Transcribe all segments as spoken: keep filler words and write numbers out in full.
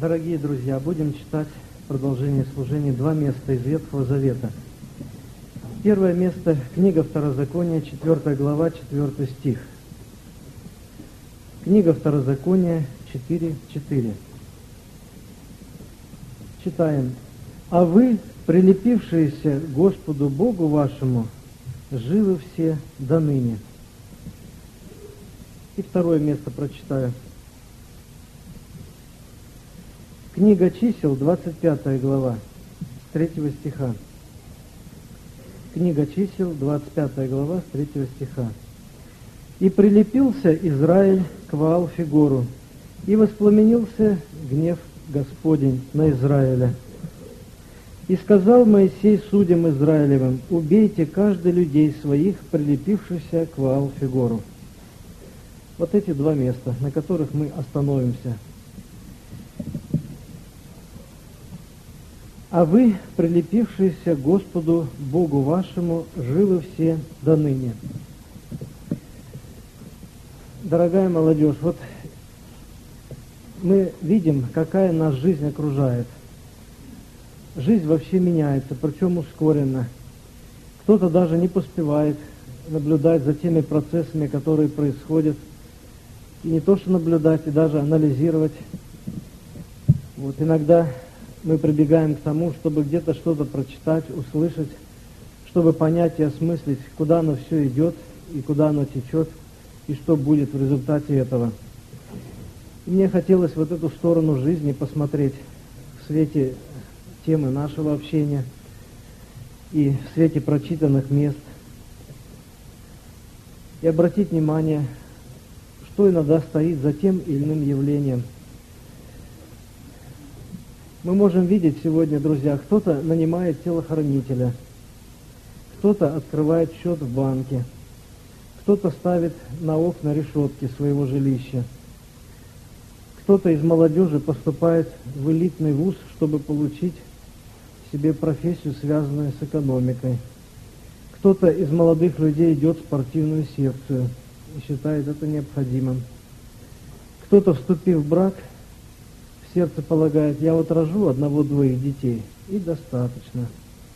Дорогие друзья, будем читать продолжение служения два места из Ветхого Завета. Первое место – книга Второзакония, четвёртая глава, четвёртый стих. Книга Второзакония, четыре четыре. Читаем. «А вы, прилепившиеся к Господу Богу вашему, живы все до ныне». И второе место прочитаю. Книга Чисел, двадцать пятая глава, с третьего стиха. Книга Чисел, двадцать пятая глава, с третьего стиха. «И прилепился Израиль к Ваал-Фигору, и воспламенился гнев Господень на Израиля. И сказал Моисей судьям Израилевым: убейте каждый людей своих, прилепившихся к Ваал-Фигору». Вот эти два места, на которых мы остановимся. «А вы, прилепившиеся к Господу Богу вашему, живы все до ныне». Дорогая молодежь, вот мы видим, какая нас жизнь окружает. Жизнь вообще меняется, причем ускоренно. Кто-то даже не поспевает наблюдать за теми процессами, которые происходят. И не то что наблюдать, и даже анализировать. Вот иногда мы прибегаем к тому, чтобы где-то что-то прочитать, услышать, чтобы понять и осмыслить, куда оно все идет, и куда оно течет, и что будет в результате этого. И мне хотелось вот эту сторону жизни посмотреть в свете темы нашего общения и в свете прочитанных мест. И обратить внимание, что иногда стоит за тем или иным явлением. Мы можем видеть сегодня, друзья, кто-то нанимает телохранителя, кто-то открывает счет в банке, кто-то ставит на окна решетки своего жилища, кто-то из молодежи поступает в элитный вуз, чтобы получить себе профессию, связанную с экономикой. Кто-то из молодых людей идет в спортивную секцию и считает это необходимым. Кто-то, вступив в брак, в сердце полагает: я вот рожу одного-двоих детей, и достаточно.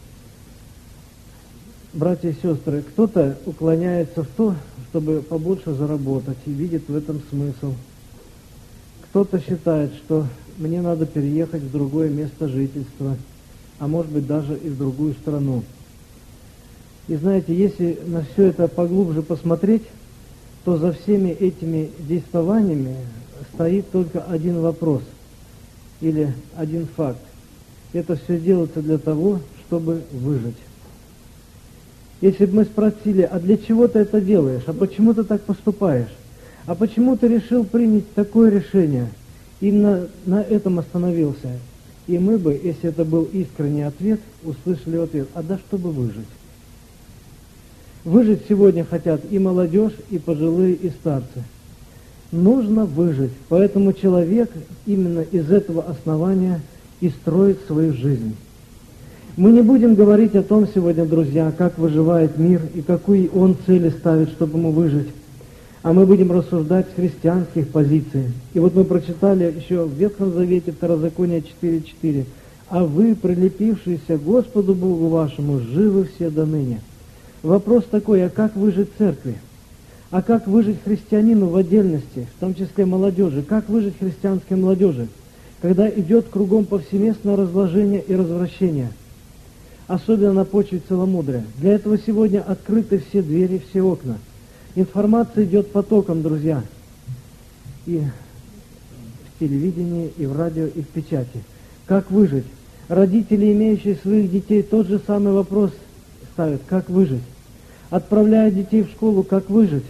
Братья и сестры, кто-то уклоняется в то, чтобы побольше заработать, и видит в этом смысл. Кто-то считает, что мне надо переехать в другое место жительства, а может быть даже и в другую страну. И знаете, если на все это поглубже посмотреть, то за всеми этими действованиями стоит только один вопрос или один факт. Это все делается для того, чтобы выжить. Если бы мы спросили: а для чего ты это делаешь? А почему ты так поступаешь? А почему ты решил принять такое решение? Именно на этом остановился. И мы бы, если это был искренний ответ, услышали ответ: а да, чтобы выжить. Выжить сегодня хотят и молодежь, и пожилые, и старцы. Нужно выжить. Поэтому человек именно из этого основания и строит свою жизнь. Мы не будем говорить о том сегодня, друзья, как выживает мир и какие он цели ставит, чтобы ему выжить. А мы будем рассуждать с христианских позиций. И вот мы прочитали еще в Ветхом Завете, Второзаконие четыре четыре. «А вы, прилепившиеся к Господу Богу вашему, живы все до ныне». Вопрос такой: а как выжить церкви? А как выжить христианину в отдельности, в том числе молодежи? Как выжить христианской молодежи, когда идет кругом повсеместное разложение и развращение, особенно на почве целомудрия? Для этого сегодня открыты все двери, все окна. Информация идет потоком, друзья, и в телевидении, и в радио, и в печати. Как выжить? Родители, имеющие своих детей, тот же самый вопрос ставят: как выжить? Отправляя детей в школу: как выжить?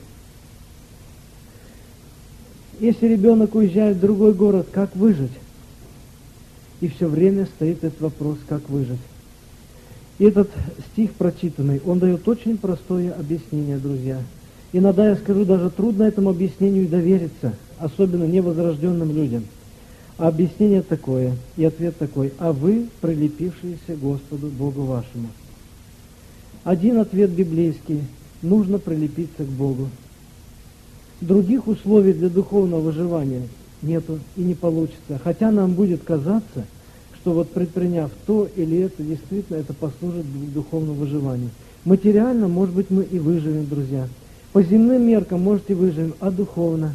Если ребенок уезжает в другой город: как выжить? И все время стоит этот вопрос: как выжить? И этот стих прочитанный, он дает очень простое объяснение, друзья. Иногда, я скажу, даже трудно этому объяснению довериться, особенно невозрожденным людям. А объяснение такое, и ответ такой: а вы, прилепившиеся к Господу Богу вашему. Один ответ библейский: нужно прилепиться к Богу. Других условий для духовного выживания нету и не получится. Хотя нам будет казаться, что вот предприняв то или это, действительно это послужит духовному выживанию. Материально, может быть, мы и выживем, друзья. По земным меркам, может, и выживем, а духовно.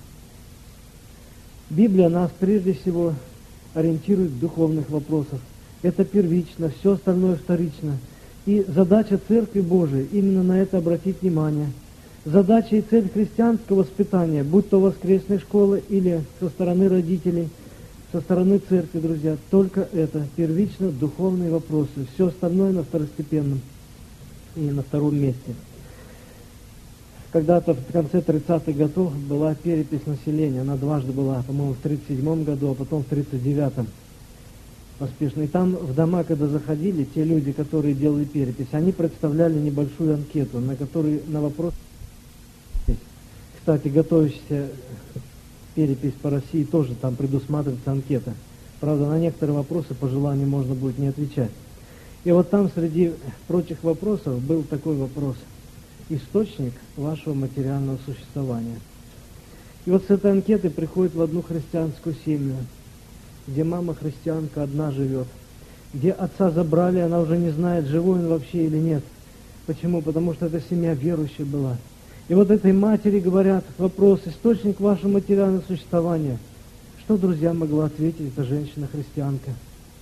Библия нас прежде всего ориентирует в духовных вопросах. Это первично, все остальное вторично. И задача Церкви Божией именно на это обратить внимание. Задача и цель христианского воспитания, будь то воскресной школы или со стороны родителей, со стороны церкви, друзья, только это, первично духовные вопросы. Все остальное на второстепенном и на втором месте. Когда-то в конце тридцатых годов была перепись населения, она дважды была, по-моему, в тридцать седьмом году, а потом в тридцать девятом поспешно. И там в дома, когда заходили, те люди, которые делали перепись, они представляли небольшую анкету, на которой на вопрос... Кстати, готовящаяся перепись по России тоже там предусматривается анкета. Правда, на некоторые вопросы по желанию можно будет не отвечать. И вот там среди прочих вопросов был такой вопрос: источник вашего материального существования. И вот с этой анкеты приходит в одну христианскую семью, где мама христианка одна живет, где отца забрали, она уже не знает, живой он вообще или нет. Почему? Потому что эта семья верующая была. И вот этой матери говорят вопрос: источник вашего материального существования. Что, друзья, могла ответить эта женщина-христианка?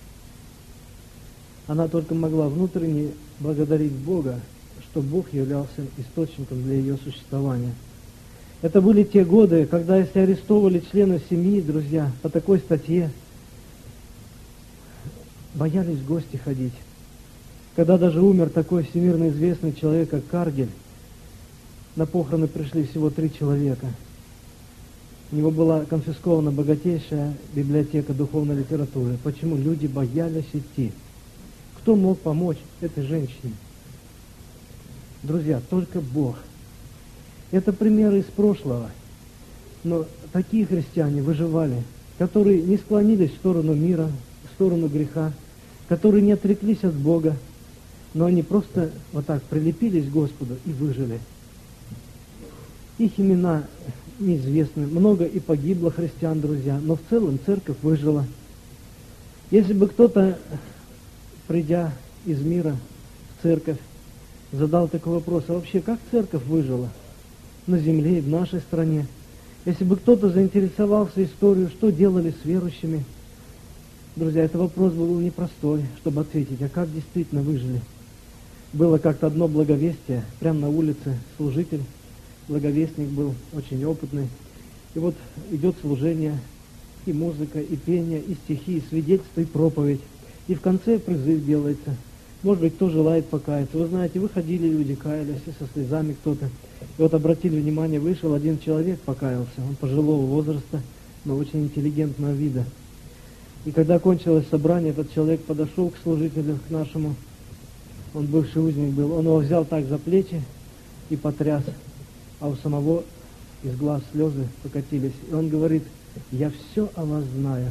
Она только могла внутренне благодарить Бога, что Бог являлся источником для ее существования. Это были те годы, когда если арестовывали членов семьи, друзья, по такой статье, боялись в гости ходить. Когда даже умер такой всемирно известный человек, как Каргель, на похороны пришли всего три человека. У него была конфискована богатейшая библиотека духовной литературы. Почему? Люди боялись идти. Кто мог помочь этой женщине? Друзья, только Бог. Это примеры из прошлого. Но такие христиане выживали, которые не склонились в сторону мира, в сторону греха, которые не отреклись от Бога, но они просто вот так прилепились к Господу и выжили. Их имена неизвестны. Много и погибло христиан, друзья, но в целом церковь выжила. Если бы кто-то, придя из мира в церковь, задал такой вопрос: а вообще как церковь выжила на земле и в нашей стране? Если бы кто-то заинтересовался историей, что делали с верующими, друзья, этот вопрос был непростой, чтобы ответить, а как действительно выжили. Было как-то одно благовестие, прямо на улице, служитель, благовестник был, очень опытный. И вот идет служение, и музыка, и пение, и стихи, и свидетельство, и проповедь. И в конце призыв делается. Может быть, кто желает покаяться. Вы знаете, выходили люди, каялись, и со слезами кто-то. И вот обратили внимание, вышел один человек, покаялся. Он пожилого возраста, но очень интеллигентного вида. И когда кончилось собрание, этот человек подошел к служителю, к нашему, он бывший узник был, он его взял так за плечи и потряс, а у самого из глаз слезы покатились. И он говорит: я все о вас знаю,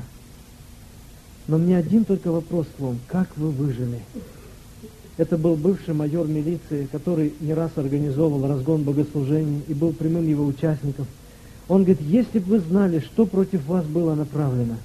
но мне один только вопрос к вам: как вы выжили? Это был бывший майор милиции, который не раз организовывал разгон богослужений и был прямым его участником. Он говорит: если бы вы знали, что против вас было направлено,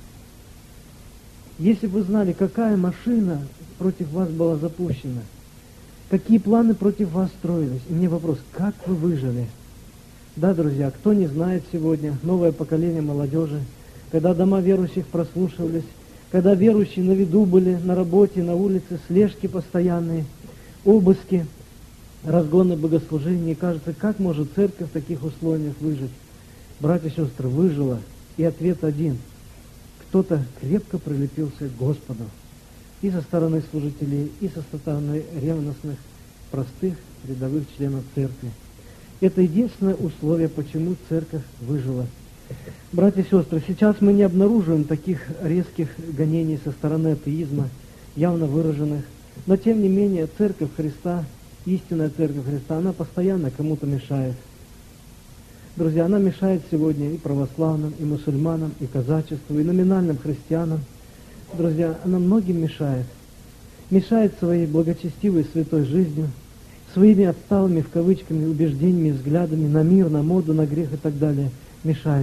если бы вы знали, какая машина против вас была запущена, какие планы против вас строились. И мне вопрос: как вы выжили? Да, друзья, кто не знает сегодня, новое поколение молодежи, когда дома верующих прослушивались, когда верующие на виду были, на работе, на улице, слежки постоянные, обыски, разгоны богослужений. И кажется, как может церковь в таких условиях выжить? Братья и сестры, выжила. И ответ один: кто-то крепко прилепился к Господу. И со стороны служителей, и со стороны ревностных, простых, рядовых членов церкви. Это единственное условие, почему церковь выжила. Братья и сестры, сейчас мы не обнаруживаем таких резких гонений со стороны атеизма, явно выраженных, но тем не менее церковь Христа, истинная церковь Христа, она постоянно кому-то мешает. Друзья, она мешает сегодня и православным, и мусульманам, и казачеству, и номинальным христианам. Друзья, она многим мешает. Мешает своей благочестивой святой жизнью, своими отсталыми, в кавычках, убеждениями, взглядами на мир, на моду, на грех и так далее. Мешает.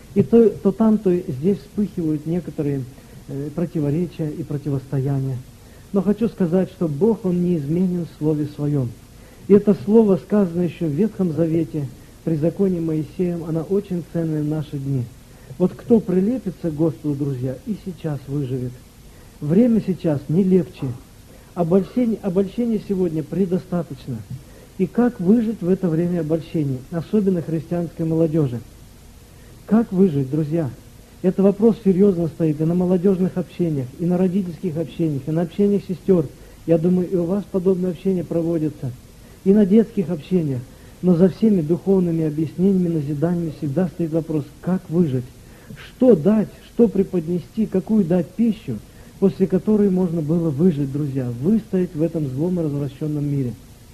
И то, то там, то здесь вспыхивают некоторые э, противоречия и противостояния. Но хочу сказать, что Бог, Он неизменен в Слове Своем. И это слово, сказано еще в Ветхом Завете, при законе Моисеем, оно очень ценное в наши дни. Вот кто прилепится к Господу, друзья, и сейчас выживет. Время сейчас не легче. Обольщение, обольщение сегодня предостаточно. И как выжить в это время обольщения, особенно христианской молодежи? Как выжить, друзья? Это вопрос серьезно стоит и на молодежных общениях, и на родительских общениях, и на общениях сестер. Я думаю, и у вас подобное общение проводится. И на детских общениях. Но за всеми духовными объяснениями, назиданиями всегда стоит вопрос, как выжить? Что дать, что преподнести, какую дать пищу, после которой можно было выжить, друзья, выстоять в этом злом и развращенном мире.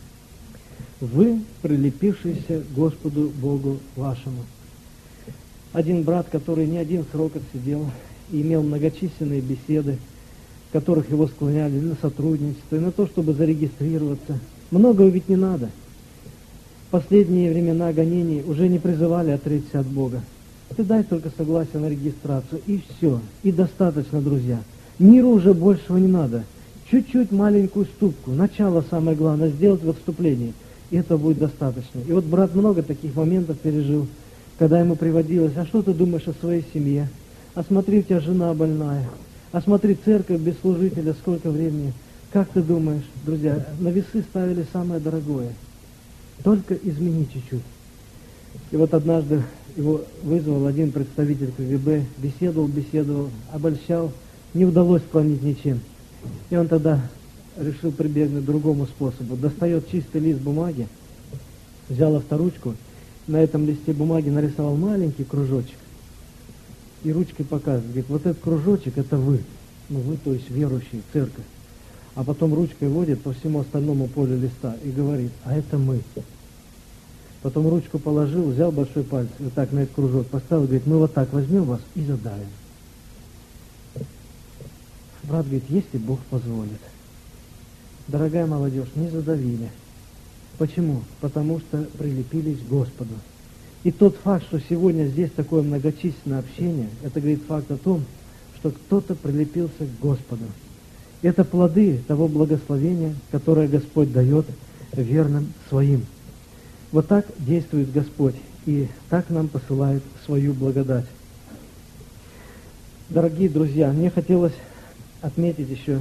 Вы, прилепившиеся к Господу Богу вашему. Один брат, который не один срок отсидел и имел многочисленные беседы, в которых его склоняли на сотрудничество и на то, чтобы зарегистрироваться. Многого ведь не надо. В последние времена гонений уже не призывали отречься от Бога. Ты дай только согласие на регистрацию, и все. И достаточно, друзья. Миру уже большего не надо. Чуть-чуть маленькую ступку. Начало самое главное сделать в отступлении. И это будет достаточно. И вот брат много таких моментов пережил, когда ему приводилось: а что ты думаешь о своей семье? А смотри, у тебя жена больная. А смотри, церковь без служителя, сколько времени. Как ты думаешь, друзья, на весы ставили самое дорогое. Только измени чуть-чуть. И вот однажды его вызвал один представитель КГБ, беседовал, беседовал, обольщал, не удалось склонить ничем. И он тогда решил прибегнуть к другому способу. Достает чистый лист бумаги, взял авторучку, на этом листе бумаги нарисовал маленький кружочек. И ручкой показывает, говорит, вот этот кружочек, это вы. Ну вы, то есть верующие, церковь. А потом ручкой водит по всему остальному полю листа и говорит, а это мы. Потом ручку положил, взял большой палец, вот так на этот кружок поставил, говорит, мы вот так возьмем вас и задавим. Брат говорит, если Бог позволит. Дорогая молодежь, не задавили. Почему? Потому что прилепились к Господу. И тот факт, что сегодня здесь такое многочисленное общение, это говорит факт о том, что кто-то прилепился к Господу. Это плоды того благословения, которое Господь дает верным своим. Вот так действует Господь, и так нам посылает свою благодать. Дорогие друзья, мне хотелось отметить еще,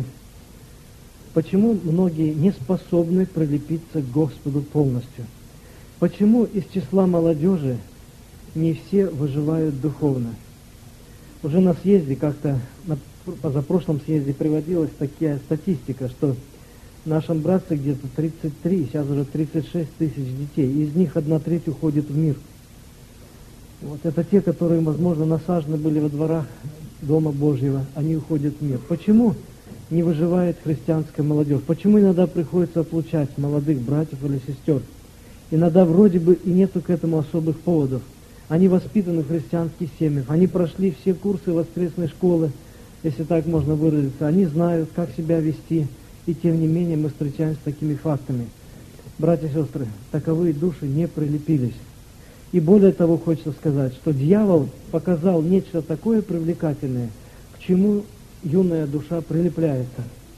почему многие не способны прилепиться к Господу полностью. Почему из числа молодежи не все выживают духовно. Уже на съезде как-то, на позапрошлом съезде приводилась такая статистика, что в нашем братстве где-то тридцать три, сейчас уже тридцать шесть тысяч детей, из них одна треть уходит в мир. Вот это те, которые, возможно, насажены были во дворах Дома Божьего, они уходят в мир. Почему не выживает христианская молодежь? Почему иногда приходится отлучать молодых братьев или сестер? Иногда вроде бы и нету к этому особых поводов. Они воспитаны в христианских семьях, они прошли все курсы воскресной школы, если так можно выразиться, они знают, как себя вести, и тем не менее мы встречаемся с такими фактами. Братья и сестры, таковые души не прилепились. И более того, хочется сказать, что дьявол показал нечто такое привлекательное, к чему юная душа прилепляется.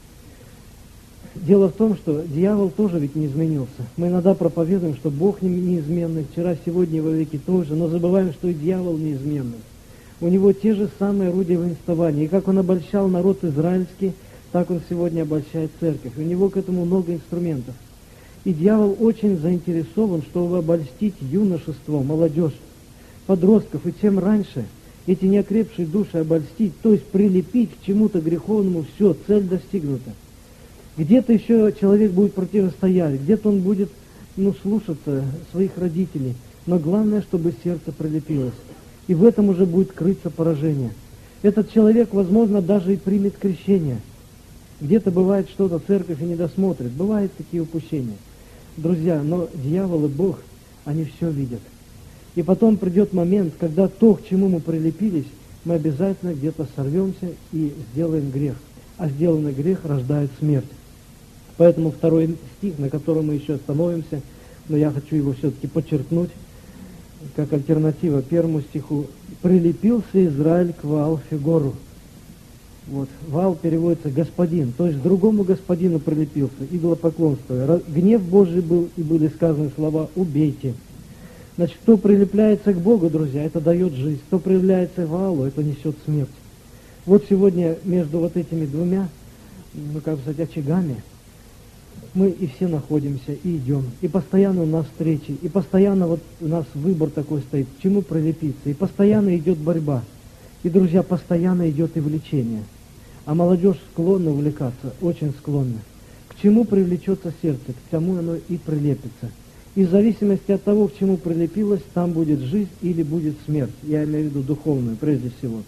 Дело в том, что дьявол тоже ведь не изменился. Мы иногда проповедуем, что Бог неизменный, вчера, сегодня и во веки тоже, но забываем, что и дьявол неизменный. У него те же самые орудия воинствования. И как он обольщал народ израильский, так он сегодня обольщает церковь. У него к этому много инструментов. И дьявол очень заинтересован, чтобы обольстить юношество, молодежь, подростков, и чем раньше эти неокрепшие души обольстить, то есть прилепить к чему-то греховному, все, цель достигнута. Где-то еще человек будет противостоять, где-то он будет, ну, слушаться своих родителей, но главное, чтобы сердце прилепилось. И в этом уже будет крыться поражение. Этот человек, возможно, даже и примет крещение. Где-то бывает что-то, церковь и не досмотрит, бывают такие упущения. Друзья, но дьявол и Бог, они все видят. И потом придет момент, когда то, к чему мы прилепились, мы обязательно где-то сорвемся и сделаем грех. А сделанный грех рождает смерть. Поэтому второй стих, на котором мы еще остановимся, но я хочу его все-таки подчеркнуть. как альтернатива первому стиху, «Прилепился Израиль к Ваал-Фегору». Вот. Ваал переводится «господин», то есть другому господину прилепился, идолопоклонство. Гнев Божий был, и были сказаны слова «убейте». Значит, кто прилепляется к Богу, друзья, это дает жизнь. Кто прилепляется к Ваалу, это несет смерть. Вот сегодня между вот этими двумя, ну, как бы сказать, очагами, мы и все находимся, и идем. И постоянно у нас встречи, и постоянно вот у нас выбор такой стоит, к чему прилепиться. И постоянно идет борьба. И, друзья, постоянно идет и влечение. А молодежь склонна увлекаться, очень склонна. К чему привлечется сердце, к тому оно и прилепится. И в зависимости от того, к чему прилепилось, там будет жизнь или будет смерть. Я имею в виду духовную, прежде всего.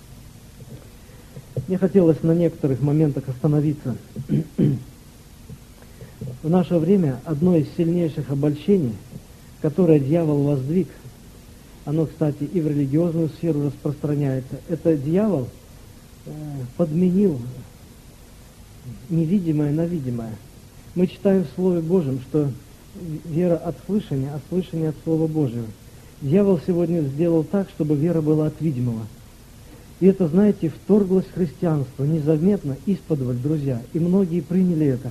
Мне хотелось на некоторых моментах остановиться. В наше время одно из сильнейших обольщений, которое дьявол воздвиг, оно, кстати, и в религиозную сферу распространяется, это дьявол э, подменил невидимое на видимое. Мы читаем в Слове Божьем, что вера от слышания, а слышание от Слова Божьего. Дьявол сегодня сделал так, чтобы вера была от видимого. И это, знаете, вторглось в христианство незаметно, исподволь, друзья. И многие приняли это.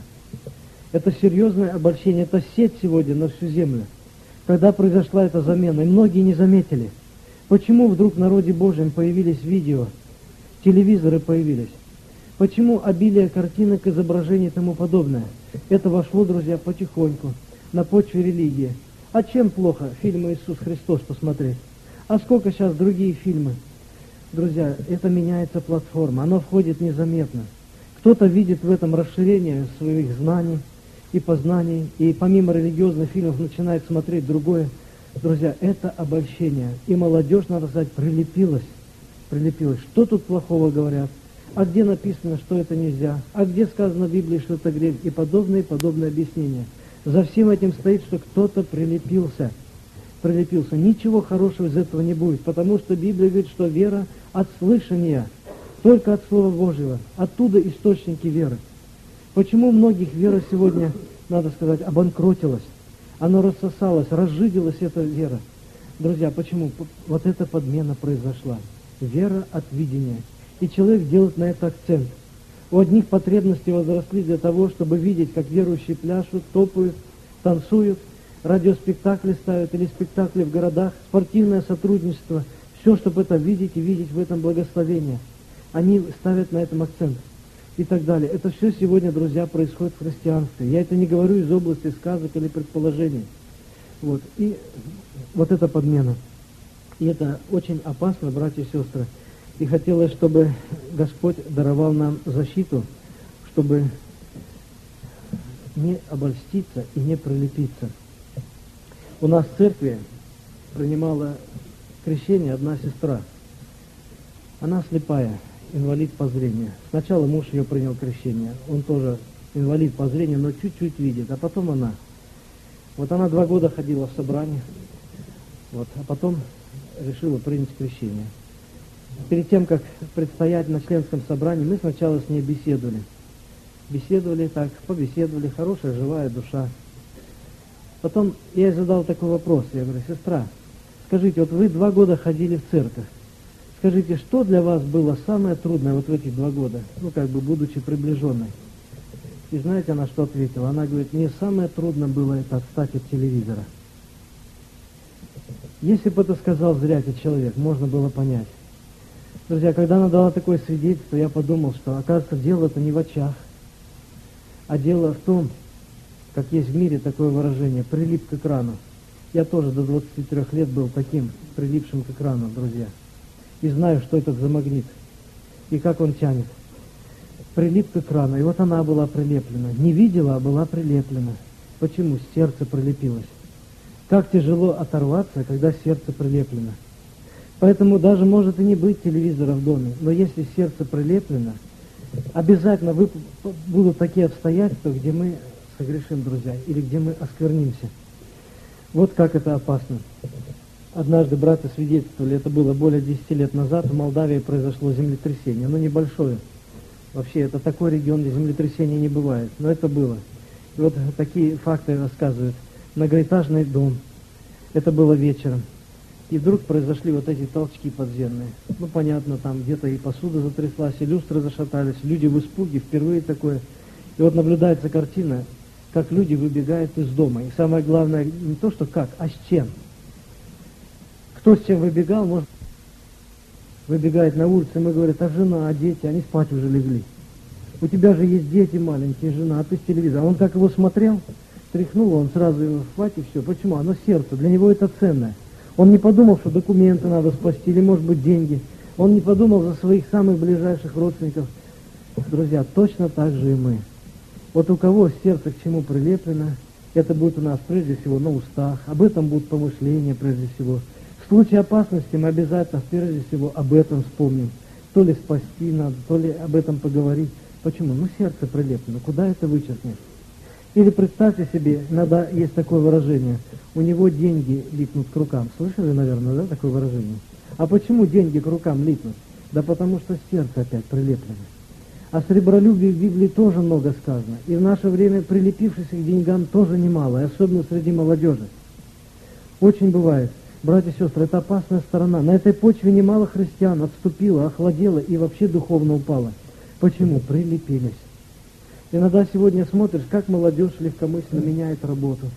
Это серьезное обольщение, это сеть сегодня на всю землю. Когда произошла эта замена, и многие не заметили. Почему вдруг в народе Божьем появились видео, телевизоры появились? Почему обилие картинок, изображений и тому подобное? Это вошло, друзья, потихоньку, на почве религии. А чем плохо фильмы «Иисус Христос» посмотреть? А сколько сейчас другие фильмы? Друзья, это меняется платформа, оно входит незаметно. Кто-то видит в этом расширение своих знаний и познаний, и помимо религиозных фильмов начинает смотреть другое. Друзья, это обольщение. И молодежь, надо сказать, прилепилась. Прилепилась. Что тут плохого говорят? А где написано, что это нельзя? А где сказано в Библии, что это грех? И подобные, подобные объяснения. За всем этим стоит, что кто-то прилепился. Прилепился. Ничего хорошего из этого не будет, потому что Библия говорит, что вера от слышания, только от Слова Божьего. Оттуда источники веры. Почему у многих вера сегодня, надо сказать, обанкротилась? Оно рассосалось, разжиделась эта вера. Друзья, почему? Вот эта подмена произошла. Вера от видения. И человек делает на это акцент. У одних потребности возросли для того, чтобы видеть, как верующие пляшут, топают, танцуют, радиоспектакли ставят или спектакли в городах, спортивное сотрудничество, все, чтобы это видеть и видеть в этом благословение. Они ставят на этом акцент и так далее. Это все сегодня, друзья, происходит в христианстве. Я это не говорю из области сказок или предположений. Вот. И вот эта подмена. И это очень опасно, братья и сестры. И хотелось, чтобы Господь даровал нам защиту, чтобы не обольститься и не прилепиться. У нас в церкви принимала крещение одна сестра. Она слепая, инвалид по зрению. Сначала муж ее принял крещение. Он тоже инвалид по зрению, но чуть-чуть видит. А потом она. Вот она два года ходила в собрание. Вот, а потом решила принять крещение. Перед тем, как предстоять на членском собрании, мы сначала с ней беседовали. Беседовали так, побеседовали, хорошая, живая душа. Потом я ей задал такой вопрос. Я говорю: сестра, скажите, вот вы два года ходили в церковь. Скажите, что для вас было самое трудное вот в эти два года, ну, как бы, будучи приближенной? И знаете, она что ответила? Она говорит: мне самое трудное было это отстать от телевизора. Если бы это сказал зрячий человек, можно было понять. Друзья, когда она дала такое свидетельство, я подумал, что, оказывается, дело-то не в очах, а дело в том, как есть в мире такое выражение, прилип к экрану. Я тоже до двадцати трёх лет был таким, прилипшим к экрану, друзья. И знаю, что это за магнит, и как он тянет. Прилип к экрану, и вот она была прилеплена. Не видела, а была прилеплена. Почему? Сердце прилепилось. Как тяжело оторваться, когда сердце прилеплено. Поэтому даже может и не быть телевизора в доме, но если сердце прилеплено, обязательно вы, будут такие обстоятельства, где мы согрешим, друзья, или где мы осквернимся. Вот как это опасно. Однажды братья свидетельствовали, это было более десяти лет назад, в Молдавии произошло землетрясение, но небольшое. Вообще, это такой регион, где землетрясений не бывает, но это было. И вот такие факты рассказывают. Многоэтажный дом, это было вечером. И вдруг произошли вот эти толчки подземные. Ну, понятно, там где-то и посуда затряслась, и люстры зашатались, люди в испуге, впервые такое. И вот наблюдается картина, как люди выбегают из дома. И самое главное, не то, что как, а с чем. Кто с чем выбегал, может, выбегает на улицу, и мы говорим, а жена, а дети, они спать уже легли. У тебя же есть дети маленькие, жена, а ты с телевизора. А он как его смотрел, тряхнул, он сразу его схватил, все. Почему? Оно сердце, для него это ценное. Он не подумал, что документы надо спасти, или, может быть, деньги. Он не подумал за своих самых ближайших родственников. Друзья, точно так же и мы. Вот у кого сердце к чему прилеплено, это будет у нас прежде всего на устах, об этом будут помышления прежде всего. В случае опасности мы обязательно прежде всего об этом вспомним. То ли спасти надо, то ли об этом поговорить. Почему? Ну, сердце прилеплено. Куда это вычеркнешь? Или представьте себе, иногда есть такое выражение, у него деньги липнут к рукам. Слышали, наверное, да, такое выражение? А почему деньги к рукам липнут? Да потому что сердце опять прилеплено. О сребролюбии в Библии тоже много сказано. И в наше время прилепившихся к деньгам тоже немало, и особенно среди молодежи. Очень бывает. Братья и сестры, это опасная сторона. На этой почве немало христиан отступило, охладело и вообще духовно упало. Почему? Прилепились. Иногда сегодня смотришь, как молодежь легкомысленно меняет работу.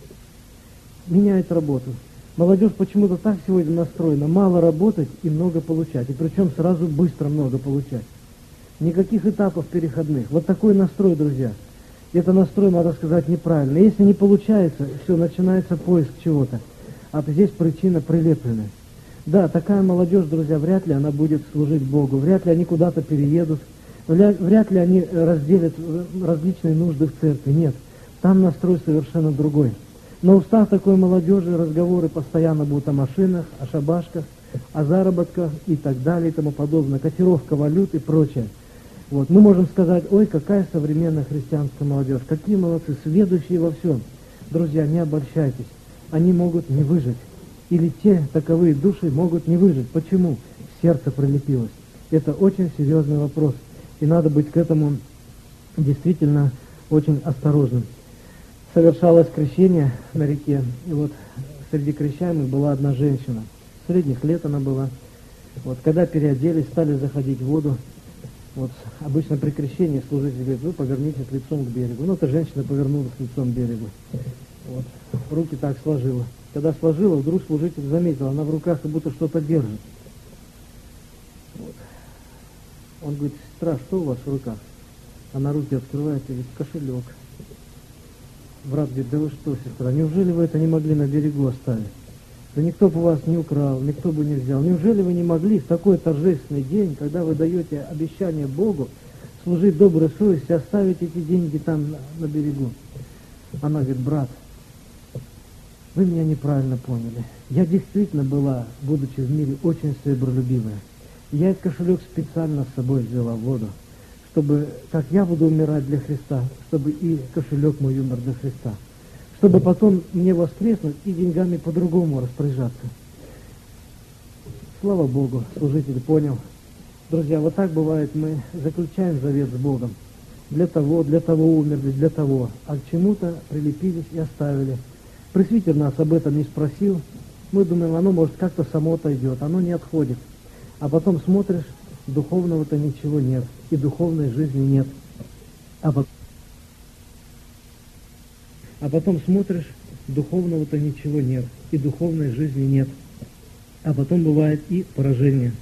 Меняет работу. Молодежь почему-то так сегодня настроена, мало работать и много получать. И причем сразу быстро много получать. Никаких этапов переходных. Вот такой настрой, друзья. Это настрой, надо сказать, неправильно. Если не получается, все, начинается поиск чего-то. А здесь причина прилепленная. Да, такая молодежь, друзья, вряд ли она будет служить Богу. Вряд ли они куда-то переедут. Вряд ли они разделят различные нужды в церкви. Нет, там настрой совершенно другой. На устах такой молодежи разговоры постоянно будут о машинах, о шабашках, о заработках и так далее и тому подобное. Котировка валют и прочее. Вот. Мы можем сказать, ой, какая современная христианская молодежь, какие молодцы, сведущие во всем. Друзья, не обольщайтесь, они могут не выжить. Или те таковые души могут не выжить. Почему? Сердце прилепилось. Это очень серьезный вопрос. И надо быть к этому действительно очень осторожным. Совершалось крещение на реке, и вот среди крещаемых была одна женщина. Средних лет она была. Вот когда переоделись, стали заходить в воду. Вот обычно при крещении служитель говорит, вы повернитесь лицом к берегу. Ну, эта женщина повернулась лицом к берегу. Вот. Руки так сложила. Когда сложила, вдруг служитель заметил, она в руках как будто что-то держит. Вот. Он говорит, сестра, что у вас в руках? Она руки открывает и говорит, кошелек. Брат говорит, да вы что, сестра, неужели вы это не могли на берегу оставить? Да никто бы вас не украл, никто бы не взял. Неужели вы не могли в такой торжественный день, когда вы даете обещание Богу, служить доброй совести, оставить эти деньги там на, на берегу? Она говорит, брат, вы меня неправильно поняли. Я действительно была, будучи в мире, очень сребролюбивая. Я этот кошелек специально с собой взяла в воду, чтобы, как я буду умирать для Христа, чтобы и кошелек мой умер для Христа. Чтобы потом мне воскреснуть и деньгами по-другому распоряжаться. Слава Богу, служитель понял. Друзья, вот так бывает, мы заключаем завет с Богом. Для того, для того умерли, для того. А к чему-то прилепились и оставили. Пресвитер нас об этом не спросил. Мы думаем, оно может как-то само отойдет. Оно не отходит. А потом смотришь, духовного-то ничего нет. И духовной жизни нет. А потом... А потом смотришь, духовного-то ничего нет, и духовной жизни нет. А потом бывает и поражение.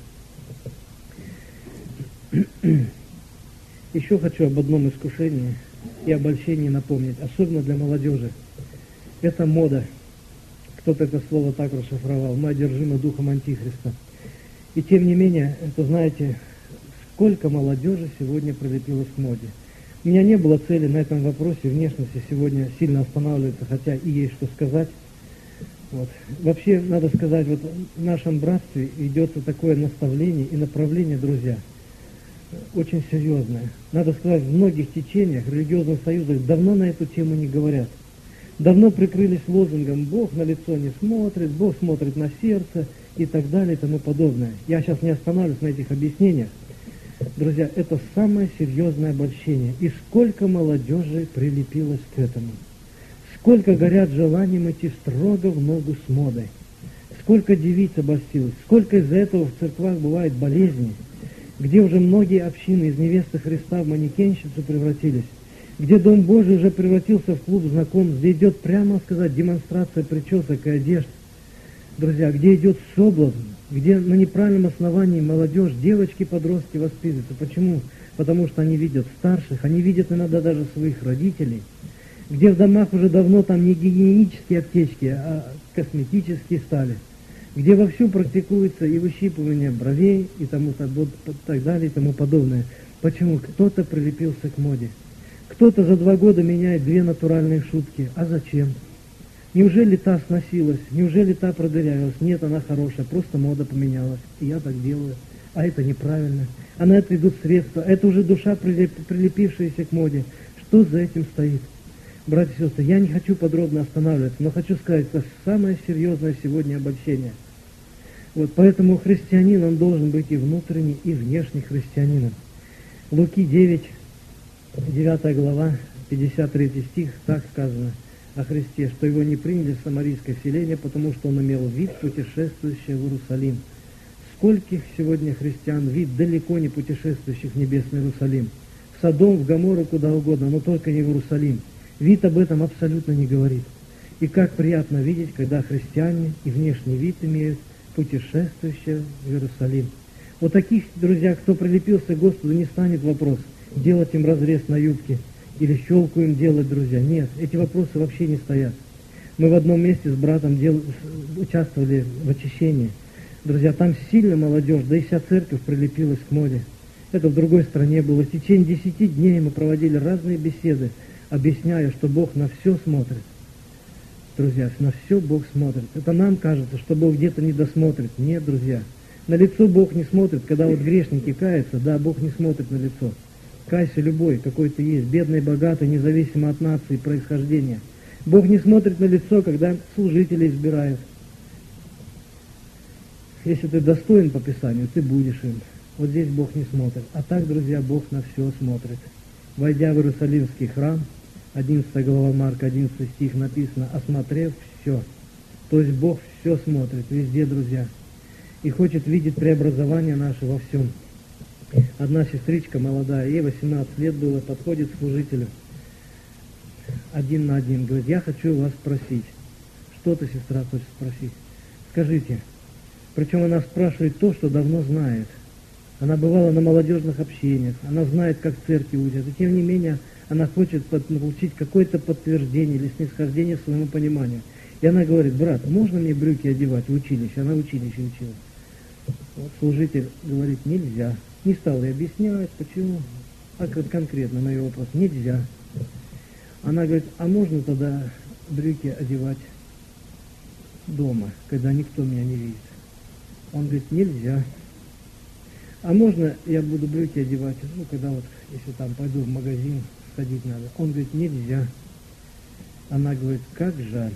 Еще хочу об одном искушении и обольщении напомнить, особенно для молодежи. Это мода. Кто-то это слово так расшифровал. Мы одержимы духом Антихриста. И тем не менее, это, знаете, сколько молодежи сегодня прилепилось к моде. У меня не было цели на этом вопросе внешности сегодня сильно останавливаться, хотя и есть что сказать. Вот. Вообще, надо сказать, вот в нашем братстве идется такое наставление и направление, друзья, очень серьезное. Надо сказать, в многих течениях, религиозных союзах давно на эту тему не говорят. Давно прикрылись лозунгом «Бог на лицо не смотрит», «Бог смотрит на сердце» и так далее и тому подобное. Я сейчас не останавливаюсь на этих объяснениях. Друзья, это самое серьезное обольщение. И сколько молодежи прилепилось к этому. Сколько горят желанием идти строго в ногу с модой. сколько девиц обольстилось, сколько из-за этого в церквах бывает болезней, где уже многие общины из невесты Христа в манекенщицу превратились, где Дом Божий уже превратился в клуб знакомств, где идет, прямо сказать, демонстрация причесок и одежд, друзья, где идет соблазн, где на неправильном основании молодежь, девочки, подростки воспитываются. Почему? Потому что они видят старших, они видят иногда даже своих родителей, где в домах уже давно там не гигиенические аптечки, а косметические стали, где вовсю практикуется и выщипывание бровей, и тому так далее, и тому подобное. Почему? Кто-то прилепился к моде. Кто-то за два года меняет две натуральные шутки. А зачем? Неужели та сносилась? Неужели та продырявилась? Нет, она хорошая, просто мода поменялась. И я так делаю. А это неправильно. А на это идут средства. Это уже душа, прилеп, прилепившаяся к моде. Что за этим стоит? Братья и сестры, я не хочу подробно останавливаться, но хочу сказать, это самое серьезное сегодня обольщение. Вот поэтому христианин, он должен быть и внутренний, и внешний христианином. Луки девять, девятая глава, пятьдесят третий стих, так сказано о Христе, что его не приняли в самарийское селение, потому что он имел вид путешествующего в Иерусалим. Скольких сегодня христиан вид далеко не путешествующих в небесный Иерусалим? В Содом, в Гоморру, куда угодно, но только не в Иерусалим. Вид об этом абсолютно не говорит. И как приятно видеть, когда христиане и внешний вид имеют путешествующие в Иерусалим. Вот таких, друзья, кто прилепился к Господу, не станет вопрос, делать им разрез на юбке или щелку им делать, друзья. Нет, эти вопросы вообще не стоят. Мы в одном месте с братом дел... участвовали в очищении. Друзья, там сильно молодежь, да и вся церковь прилепилась к моде. Это в другой стране было. В течение десяти дней мы проводили разные беседы, объясняя, что Бог на все смотрит. Друзья, на все Бог смотрит. Это нам кажется, что Бог где-то не досмотрит. Нет, друзья. На лицо Бог не смотрит. Когда вот грешники каются, да, Бог не смотрит на лицо. Кайся любой, какой ты есть, бедный, богатый, независимо от нации, происхождения. Бог не смотрит на лицо, когда служители избирают. Если ты достоин по Писанию, ты будешь им. Вот здесь Бог не смотрит. А так, друзья, Бог на все смотрит. Войдя в Иерусалимский храм, одиннадцатая глава Марка, одиннадцатый стих написано, осмотрев все. То есть Бог все смотрит, везде, друзья. И хочет видеть преобразование наше во всем. Одна сестричка молодая, ей восемнадцать лет было, подходит к служителю один на один, говорит, я хочу вас спросить. Что ты, сестра, хочешь спросить? Скажите. Причем она спрашивает то, что давно знает. Она бывала на молодежных общениях, она знает, как церкви учат, и тем не менее она хочет получить какое-то подтверждение или снисхождение своему пониманию. И она говорит, брат, можно мне брюки одевать в училище? Она в училище училась. Вот служитель говорит, нельзя. Не стал ей объяснять, почему. А конкретно на ее вопрос, нельзя. Она говорит, а можно тогда брюки одевать дома, когда никто меня не видит? Он говорит, нельзя. А можно я буду брюки одевать, ну, когда вот, если там пойду в магазин, сходить надо? Он говорит, нельзя. Она говорит, как жаль.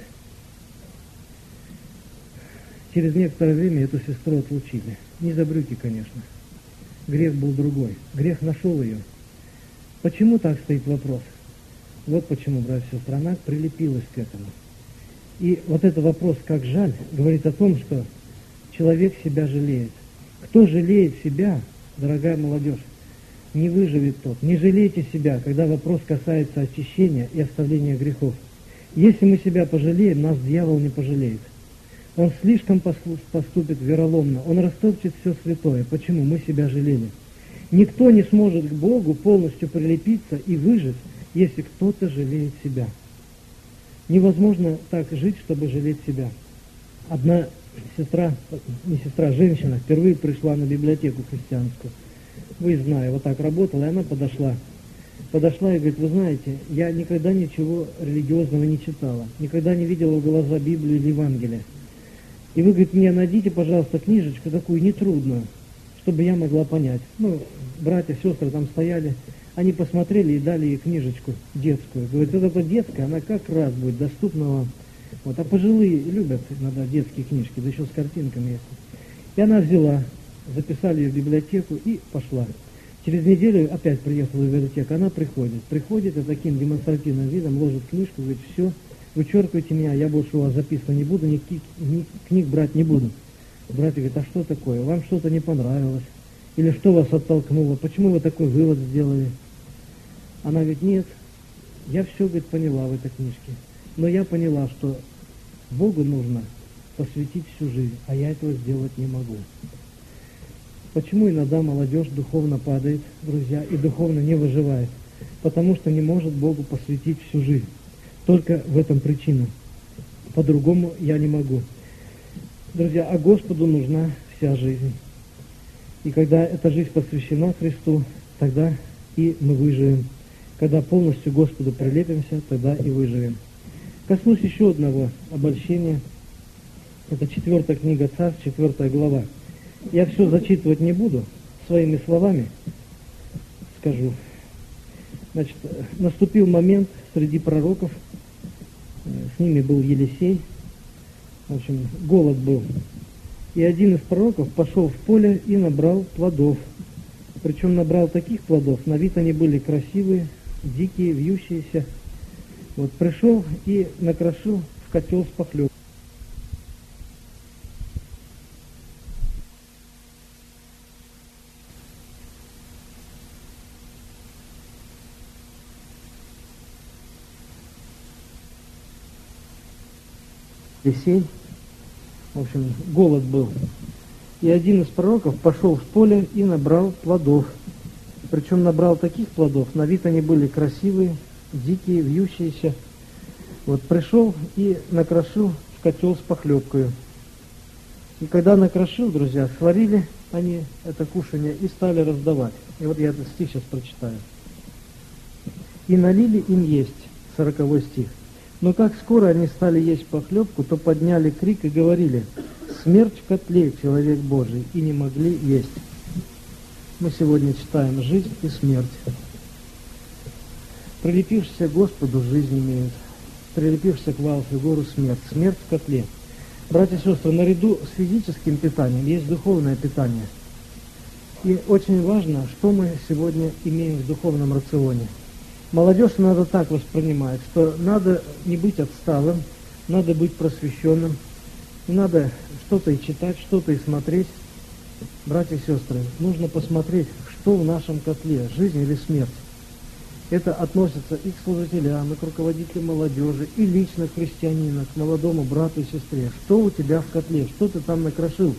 Через некоторое время эту сестру отлучили. Не за брюки, конечно. Грех был другой. Грех нашел ее. Почему так стоит вопрос? Вот почему, братья и сестры, она прилепилась к этому. И вот этот вопрос, как жаль, говорит о том, что человек себя жалеет. Кто жалеет себя, дорогая молодежь, не выживет тот. Не жалейте себя, когда вопрос касается очищения и оставления грехов. Если мы себя пожалеем, нас дьявол не пожалеет. Он слишком поступит вероломно, он растопчет все святое. Почему? Мы себя жалели. Никто не сможет к Богу полностью прилепиться и выжить, если кто-то жалеет себя. Невозможно так жить, чтобы жалеть себя. Одна сестра, не сестра, женщина, впервые пришла на библиотеку христианскую. Вы знаете, вот так работала, и она подошла. Подошла и говорит, вы знаете, я никогда ничего религиозного не читала, никогда не видела в глаза Библию или Евангелие. И вы, говорит, мне найдите, пожалуйста, книжечку такую нетрудную, чтобы я могла понять. Ну, братья, сестры там стояли, они посмотрели и дали ей книжечку детскую. Говорит, вот эта детская, она как раз будет доступна вам. Вот, а пожилые любят иногда детские книжки, да еще с картинками есть. И она взяла, записали ее в библиотеку и пошла. Через неделю опять приехала в библиотеку, она приходит. Приходит и таким демонстративным видом ложит книжку, говорит, все, вычеркивайте меня, я больше у вас записывать не буду, никаких ни книг брать не буду. Братья говорят, а что такое? Вам что-то не понравилось? Или что вас оттолкнуло? Почему вы такой вывод сделали? Она говорит, нет, я все, говорит, поняла в этой книжке. Но я поняла, что Богу нужно посвятить всю жизнь, а я этого сделать не могу. Почему иногда молодежь духовно падает, друзья, и духовно не выживает? Потому что не может Богу посвятить всю жизнь. Только в этом причина. По-другому я не могу. Друзья, а Господу нужна вся жизнь. И когда эта жизнь посвящена Христу, тогда и мы выживем. Когда полностью Господу прилепимся, тогда и выживем. Коснусь еще одного обольщения. Это четвертая книга Царств, четвертая глава. Я все зачитывать не буду, своими словами скажу. Значит, наступил момент среди пророков, с ними был Елисей, в общем, голод был. И один из пророков пошел в поле и набрал плодов. Причем набрал таких плодов, на вид они были красивые, дикие, вьющиеся. Вот пришел и накрошил в котел с похлебкой. Елисей, в общем, голод был. И один из пророков пошел в поле и набрал плодов. Причем набрал таких плодов, на вид они были красивые, дикие, вьющиеся. Вот пришел и накрошил в котел с похлебкой. И когда накрошил, друзья, сварили они это кушанье и стали раздавать. И вот я этот стих сейчас прочитаю. «И налили им есть», сороковой стих. «Но как скоро они стали есть похлебку, то подняли крик и говорили: смерть в котле, человек Божий, и не могли есть». Мы сегодня читаем «жизнь и смерть». Прилепившийся к Господу жизнь имеют, прилепившийся к Ваалфу гору смерть. Смерть в котле. Братья и сестры, наряду с физическим питанием есть духовное питание. И очень важно, что мы сегодня имеем в духовном рационе. Молодежь надо так воспринимать, что надо не быть отсталым, надо быть просвещенным, и надо что-то и читать, что-то и смотреть. Братья и сестры, нужно посмотреть, что в нашем котле, жизнь или смерть. Это относится и к служителям, и к руководителям молодежи, и лично к христианину, к молодому брату и сестре. Что у тебя в котле, что ты там накрошил?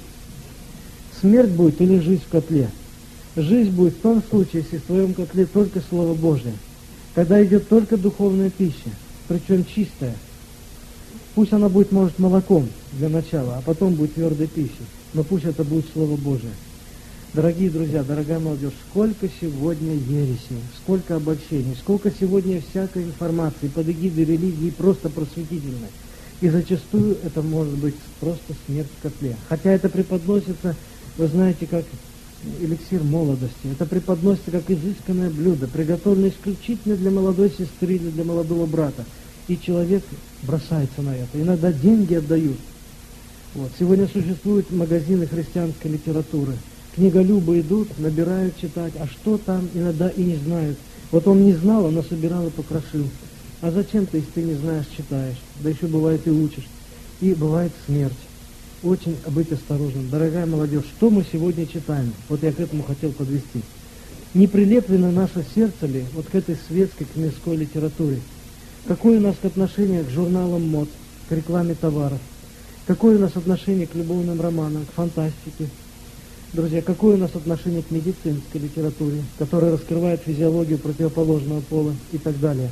Смерть будет или жизнь в котле? Жизнь будет в том случае, если в твоем котле только Слово Божие. Когда идет только духовная пища, причем чистая. Пусть она будет, может, молоком для начала, а потом будет твердой пищей. Но пусть это будет Слово Божие. Дорогие друзья, дорогая молодежь, сколько сегодня ереси, сколько обольщений, сколько сегодня всякой информации под эгидой религии просто просветительной. И зачастую это может быть просто смерть в котле. Хотя это преподносится, вы знаете, как эликсир молодости. Это преподносится как изысканное блюдо, приготовленное исключительно для молодой сестры или для молодого брата. И человек бросается на это. Иногда деньги отдают. Вот. Сегодня существуют магазины христианской литературы. Книголюбы идут, набирают читать, а что там, иногда и не знают. Вот он не знал, а насобирал и покрошил. А зачем ты, если ты не знаешь, читаешь? Да еще бывает и учишь. И бывает смерть. Очень быть осторожным. Дорогая молодежь, что мы сегодня читаем? Вот я к этому хотел подвести. Не прилеплено наше сердце ли вот к этой светской, к мирской литературе? Какое у нас отношение к журналам мод, к рекламе товаров? Какое у нас отношение к любовным романам, к фантастике? Друзья, какое у нас отношение к медицинской литературе, которая раскрывает физиологию противоположного пола и так далее?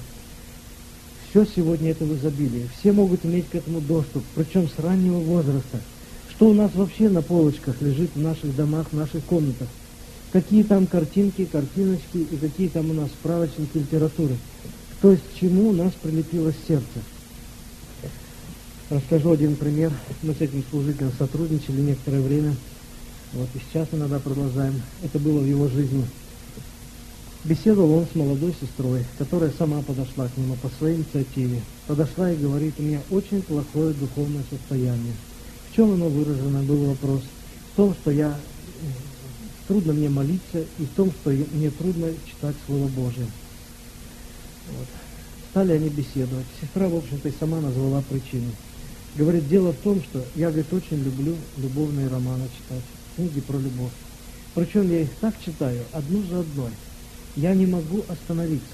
Все сегодня это в изобилии. Все могут иметь к этому доступ, причем с раннего возраста. Что у нас вообще на полочках лежит в наших домах, в наших комнатах? Какие там картинки, картиночки и какие там у нас справочники литературы? То есть к чему у нас прилепилось сердце? Расскажу один пример. Мы с этим служителем сотрудничали некоторое время. Вот и сейчас иногда продолжаем. Это было в его жизни. Беседовал он с молодой сестрой, которая сама подошла к нему по своей инициативе. Подошла и говорит: у меня очень плохое духовное состояние. В чем оно выражено, был вопрос. В том, что я трудно мне молиться, и в том, что мне трудно читать Слово Божие. Вот. стали они беседовать. Сестра, в общем-то, и сама назвала причину. Говорит, дело в том, что я, говорит, очень люблю любовные романы читать, книги про любовь. Причем я их так читаю, одну за одной. Я не могу остановиться.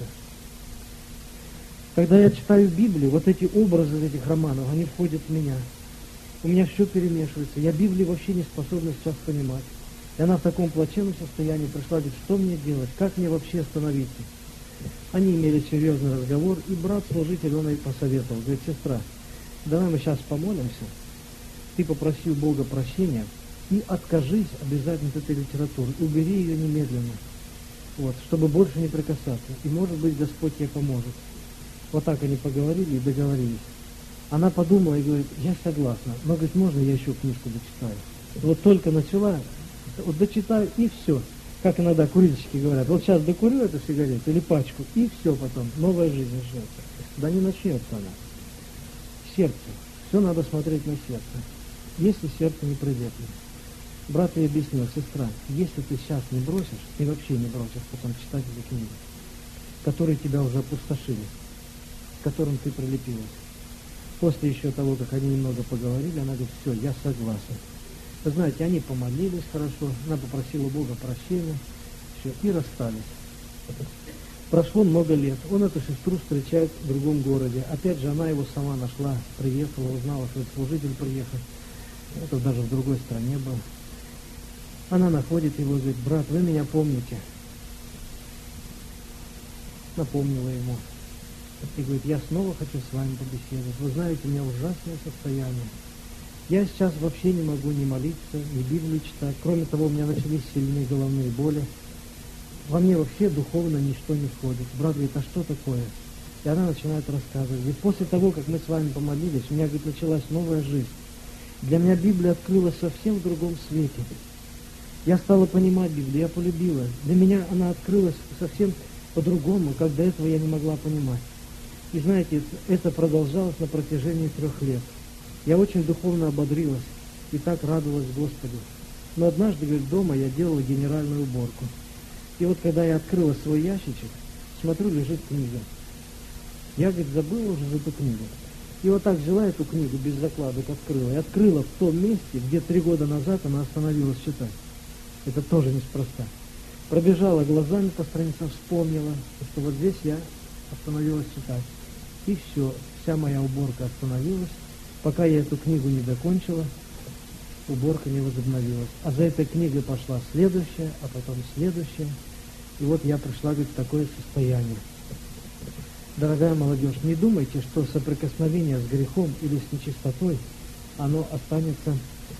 Когда я читаю Библию, вот эти образы этих романов, они входят в меня. У меня все перемешивается. Я Библию вообще не способна сейчас понимать. И она в таком плачевном состоянии пришла, говорит, что мне делать, как мне вообще остановиться? Они имели серьезный разговор, и брат-служитель, он ей посоветовал. Говорит, сестра, давай мы сейчас помолимся, ты попроси у Бога прощения и откажись обязательно от этой литературы, убери ее немедленно, вот, чтобы больше не прикасаться. И, может быть, Господь тебе поможет. Вот так они поговорили и договорились. Она подумала и говорит, я согласна, но, говорит, можно я еще книжку дочитаю? Вот только начала, вот дочитаю и все. Как иногда курильщики говорят, вот сейчас докурю эту сигарету или пачку, и все потом, новая жизнь начнется. Да не начнется она. Сердце. Все надо смотреть на сердце. Если сердце не придет. Брат ей объяснил, сестра, если ты сейчас не бросишь, ты вообще не бросишь потом читать эти книги, которые тебя уже опустошили, к которым ты прилепилась. После еще того, как они немного поговорили, она говорит, все, я согласна. Вы знаете, они помолились хорошо, она попросила Бога прощения, все, и расстались. Прошло много лет, он эту сестру встречает в другом городе. Опять же, она его сама нашла, приехала, узнала, что этот служитель приехал. Это даже в другой стране был. Она находит его и говорит, брат, вы меня помните? Напомнила ему. И говорит, я снова хочу с вами побеседовать. Вы знаете, у меня ужасное состояние. Я сейчас вообще не могу ни молиться, ни Библию читать. Кроме того, у меня начались сильные головные боли. Во мне вообще духовно ничто не входит. Брат говорит, а что такое? И она начинает рассказывать. Ведь после того, как мы с вами помолились, у меня, говорит, началась новая жизнь. Для меня Библия открылась совсем в другом свете. Я стала понимать Библию, я полюбила. Для меня она открылась совсем по-другому, как до этого я не могла понимать. И знаете, это продолжалось на протяжении трех лет. Я очень духовно ободрилась и так радовалась Господу. Но однажды, говорит, дома я делала генеральную уборку. И вот когда я открыла свой ящичек, смотрю, лежит книга. Я, говорит, забыла уже за эту книгу. И вот так взяла эту книгу без закладок, открыла. И открыла в том месте, где три года назад она остановилась читать. Это тоже неспроста. Пробежала глазами по страницам, вспомнила, что вот здесь я остановилась читать. И все, вся моя уборка остановилась. Пока я эту книгу не докончила, уборка не возобновилась. А за этой книгой пошла следующая, а потом следующая. И вот я пришла, говорит, в такое состояние. Дорогая молодежь, не думайте, что соприкосновение с грехом или с нечистотой, оно останется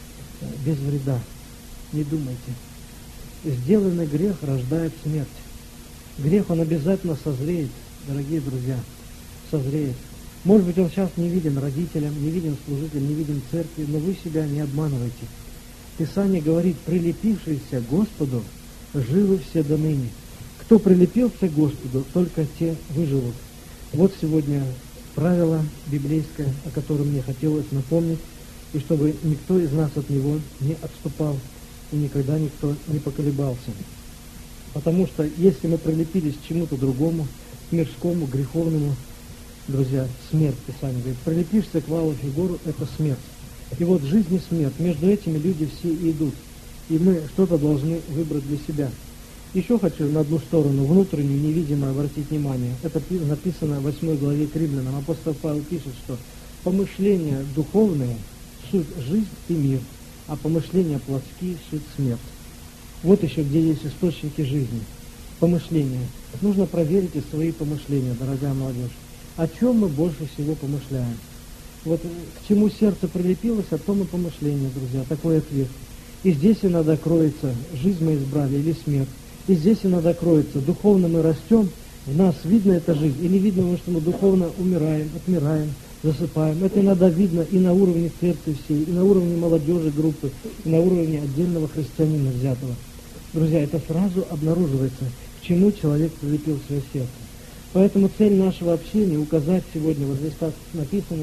без вреда. Не думайте. Сделанный грех рождает смерть. Грех, он обязательно созреет, дорогие друзья, созреет. Может быть, он сейчас не виден родителям, не виден служителям, не виден церкви, но вы себя не обманывайте. Писание говорит, прилепившиеся к Господу, живы все до ныне. Кто прилепился к Господу, только те выживут. Вот сегодня правило библейское, о котором мне хотелось напомнить, и чтобы никто из нас от него не отступал, и никогда никто не поколебался. Потому что если мы прилепились к чему-то другому, к мирскому, греховному, друзья, смерть, Писание говорит, прилепишься к валу фигуру, это смерть. И вот жизнь и смерть, между этими люди все и идут. И мы что-то должны выбрать для себя. Еще хочу на одну сторону, внутреннюю, невидимую, обратить внимание. Это написано в восьмой главе к Римлянам. Апостол Павел пишет, что помышления духовные – суть жизнь и мир, а помышления плотские – суть смерть. Вот еще где есть источники жизни. Помышления. Нужно проверить и свои помышления, дорогая молодежь. О чем мы больше всего помышляем? Вот к чему сердце прилепилось, о том и помышление, друзья. Такой ответ. И здесь иногда кроется, жизнь мы избрали или смерть. И здесь иногда кроется, духовно мы растем, в нас видно эта жизнь, или видно, потому что мы духовно умираем, отмираем, засыпаем. Это иногда видно и на уровне церкви всей, и на уровне молодежи группы, и на уровне отдельного христианина взятого. Друзья, это сразу обнаруживается, к чему человек прилепил свое сердце. Поэтому цель нашего общения указать сегодня, вот здесь так написано,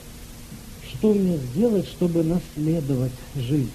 что мне сделать, чтобы наследовать жизнь.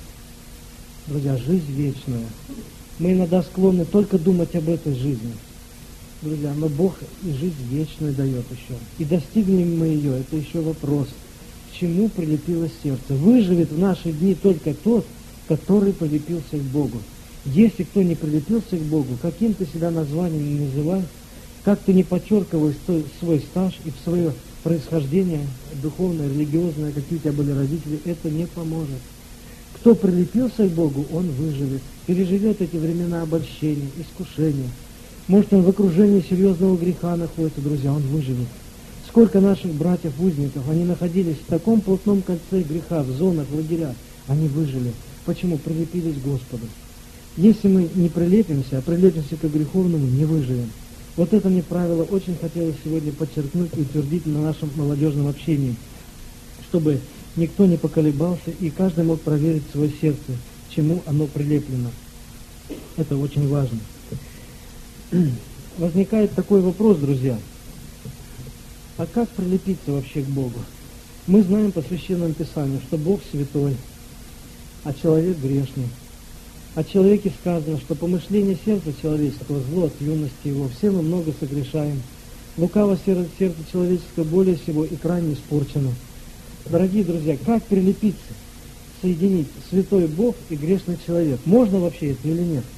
Друзья, жизнь вечная. Мы иногда склонны только думать об этой жизни. Друзья, но Бог и жизнь вечную дает еще. И достигнем мы ее, это еще вопрос. К чему прилепилось сердце? Выживет в наши дни только тот, который прилепился к Богу. Если кто не прилепился к Богу, каким ты себя названием не называй, как ты не подчеркивай свой стаж и свое происхождение духовное, религиозное, какие у тебя были родители, это не поможет. Кто прилепился к Богу, он выживет, переживет эти времена обольщения, искушения. Может, он в окружении серьезного греха находится, друзья, он выживет. Сколько наших братьев-узников, они находились в таком плотном кольце греха, в зонах, в лагерях, они выжили. Почему? Прилепились к Господу. Если мы не прилепимся, а прилепимся к греховному, не выживем. Вот это мне правило очень хотелось сегодня подчеркнуть и утвердить на нашем молодежном общении, чтобы никто не поколебался и каждый мог проверить свое сердце, чему оно прилеплено. Это очень важно. Возникает такой вопрос, друзья, а как прилепиться вообще к Богу? Мы знаем по Священному Писанию, что Бог святой, а человек грешный. О человеке сказано, что помышление сердца человеческого зло от юности его. Все мы много согрешаем. Лукаво сердце человеческое более всего и крайне испорчено. Дорогие друзья, как прилепиться, соединить святой Бог и грешный человек? Можно вообще это или нет?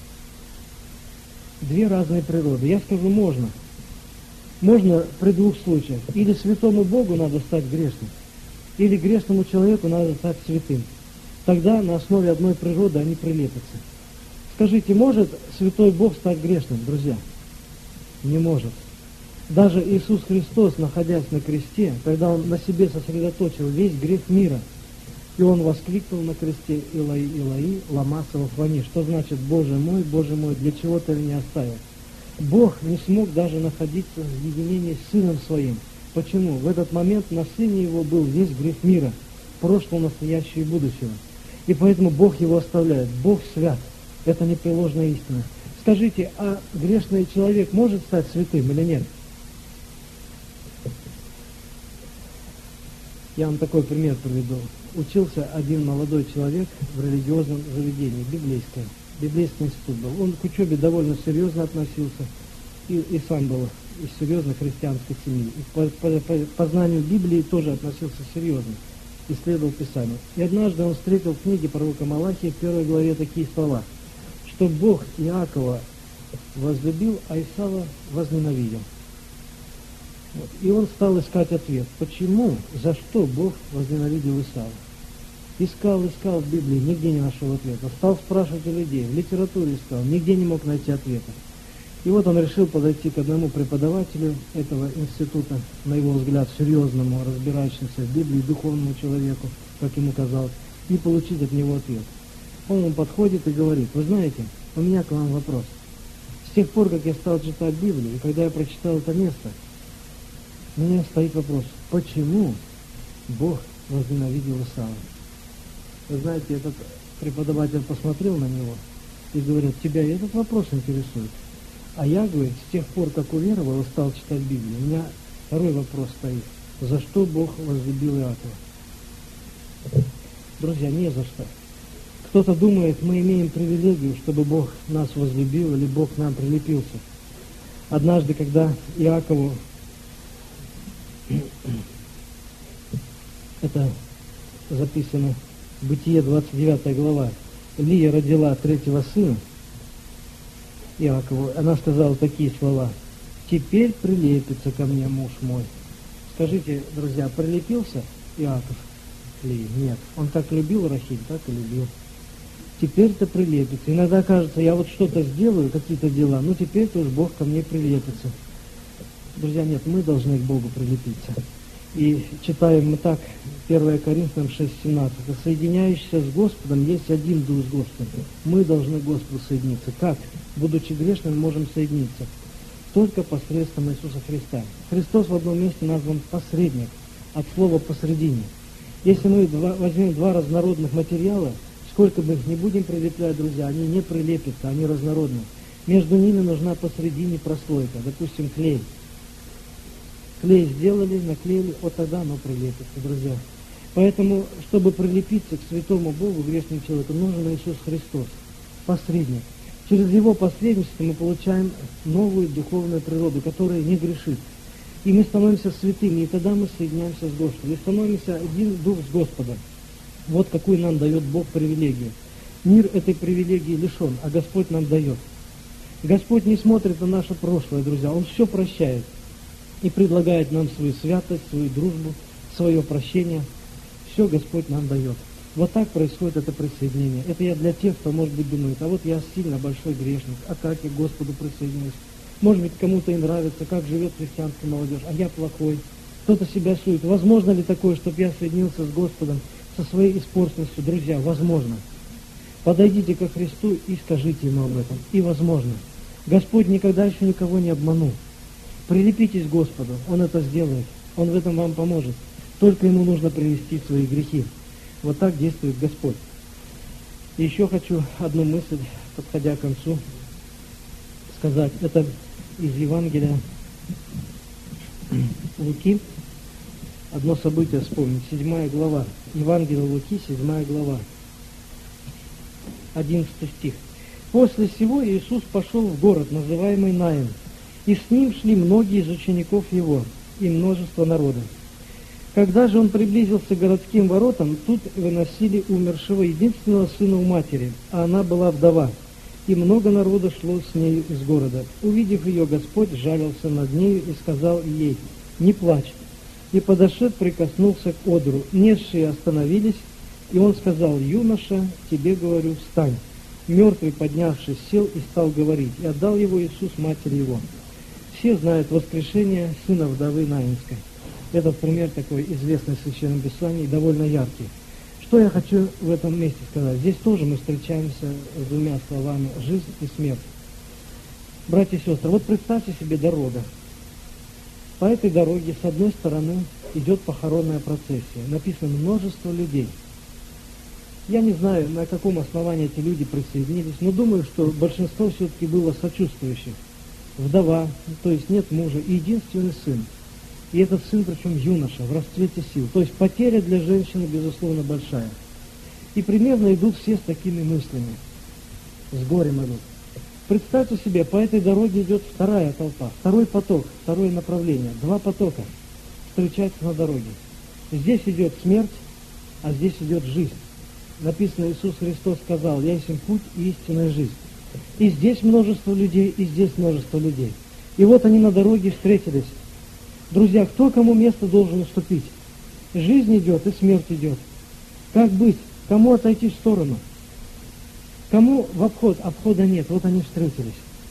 Две разные природы. Я скажу, можно. Можно при двух случаях. Или святому Богу надо стать грешным, или грешному человеку надо стать святым. Тогда на основе одной природы они прилепятся. Скажите, может святой Бог стать грешным, друзья? Не может. Даже Иисус Христос, находясь на кресте, когда Он на себе сосредоточил весь грех мира, и Он воскликнул на кресте «Илаи, Илаи, лама савахвани», что значит «Боже мой, Боже мой, для чего Ты меня оставил?» Бог не смог даже находиться в единении с Сыном Своим. Почему? В этот момент на Сыне Его был весь грех мира, прошлого, настоящего и будущего. И поэтому Бог его оставляет. Бог свят. Это непреложная истина. Скажите, а грешный человек может стать святым или нет? Я вам такой пример приведу. Учился один молодой человек в религиозном заведении, библейское. Библейский институт был. Он к учебе довольно серьезно относился и, и сам был из серьезной христианской семьи. И по, по, по, по знанию Библии тоже относился серьезно. Исследовал Писание. И однажды он встретил в книге пророка Малахии в первой главе такие слова, что Бог Иакова возлюбил, а Исава возненавидел. Вот. И он стал искать ответ. Почему, за что Бог возненавидел Исава? Искал, искал в Библии, нигде не нашел ответа. Стал спрашивать у людей, в литературе искал, нигде не мог найти ответа. И вот он решил подойти к одному преподавателю этого института, на его взгляд, серьезному, разбирающемуся в Библии, духовному человеку, как ему казалось, и получить от него ответ. Он ему подходит и говорит: вы знаете, у меня к вам вопрос. С тех пор, как я стал читать Библию, и когда я прочитал это место, у меня стоит вопрос, почему Бог возненавидел Исава? Вы знаете, этот преподаватель посмотрел на него и говорит: тебя этот вопрос интересует? А я, говорит, с тех пор, как уверовал и стал читать Библию, у меня второй вопрос стоит. За что Бог возлюбил Иакова? Друзья, не за что. Кто-то думает, мы имеем привилегию, чтобы Бог нас возлюбил или Бог к нам прилепился. Однажды, когда Иакову, это записано в Бытие, двадцать девятая глава, Лия родила третьего сына, Иакову, она сказала такие слова: «Теперь прилепится ко мне муж мой». Скажите, друзья, прилепился Иаков к Лии? Нет. Он как любил Рахиль, так и любил. Теперь-то прилепится. Иногда кажется, я вот что-то сделаю, какие-то дела, ну теперь-то уж Бог ко мне прилепится. Друзья, нет, мы должны к Богу прилепиться. И читаем мы так, первое Коринфянам шесть семнадцать. «Соединяющийся с Господом есть один дух с Господом». Мы должны к Господу соединиться. Как? Будучи грешными, можем соединиться. Только посредством Иисуса Христа. Христос в одном месте назван посредник, от слова «посредине». Если мы два, возьмем два разнородных материала, сколько мы их не будем прилеплять, друзья, они не прилепятся, они разнородные. Между ними нужна посредине прослойка, допустим, клей. Клей сделали, наклеили, вот тогда оно прилепится, друзья. Поэтому, чтобы прилепиться к святому Богу, грешному человеку, нужен Иисус Христос, посредник. Через его посредничество мы получаем новую духовную природу, которая не грешит. И мы становимся святыми, и тогда мы соединяемся с Господом, и становимся один дух с Господом. Вот какую нам дает Бог привилегию. Мир этой привилегии лишен, а Господь нам дает. Господь не смотрит на наше прошлое, друзья, Он все прощает и предлагает нам свою святость, свою дружбу, свое прощение. Все Господь нам дает. Вот так происходит это присоединение. Это я для тех, кто, может быть, думает, а вот я сильно большой грешник, а как я к Господу присоединюсь? Может быть, кому-то и нравится, как живет христианская молодежь, а я плохой. Кто-то себя сует. Возможно ли такое, чтобы я соединился с Господом, со своей испорченностью? Друзья, возможно. Подойдите ко Христу и скажите Ему об этом. И возможно. Господь никогда еще никого не обманул. Прилепитесь к Господу, Он это сделает. Он в этом вам поможет. Только Ему нужно привести свои грехи. Вот так действует Господь. И еще хочу одну мысль, подходя к концу, сказать. Это из Евангелия Луки. Одно событие вспомнить. Седьмая глава. Евангелие Луки, седьмая глава. Одиннадцатый стих. После сего Иисус пошел в город, называемый Наин, и с ним шли многие из учеников Его, и множество народа. Когда же он приблизился к городским воротам, тут выносили умершего единственного сына у матери, а она была вдова, и много народа шло с нею из города. Увидев ее, Господь жалился над нею и сказал ей: «Не плачь». И подошед, прикоснулся к одру. Несшие остановились, и он сказал: «Юноша, тебе говорю, встань». Мертвый, поднявшись, сел и стал говорить, и отдал его Иисус матери его. Все знают воскрешение сына вдовы Наинской. Этот пример такой известный в Священном Писании, довольно яркий. Что я хочу в этом месте сказать? Здесь тоже мы встречаемся с двумя словами «жизнь» и «смерть». Братья и сестры, вот представьте себе дорога. По этой дороге с одной стороны идет похоронная процессия. Написано «множество людей». Я не знаю, на каком основании эти люди присоединились, но думаю, что большинство все-таки было сочувствующих. Вдова, то есть нет мужа, и единственный сын. И этот сын, причем юноша, в расцвете сил. То есть потеря для женщины, безусловно, большая. И примерно идут все с такими мыслями. С горем идут. Представьте себе, по этой дороге идет вторая толпа, второй поток, второе направление. Два потока встречаются на дороге. Здесь идет смерть, а здесь идет жизнь. Написано, Иисус Христос сказал: «Я есть путь и истинная жизнь». И здесь множество людей, и здесь множество людей. И вот они на дороге встретились. Друзья, кто кому место должен уступить? Жизнь идет и смерть идет. Как быть? Кому отойти в сторону? Кому в обход? Обхода нет. Вот они встретились.